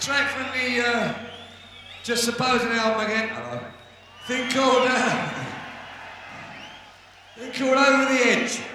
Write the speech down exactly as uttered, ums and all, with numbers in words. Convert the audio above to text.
Track from the uh, Just Supposing album again. Hello. Thing called uh, thing called Over the Edge.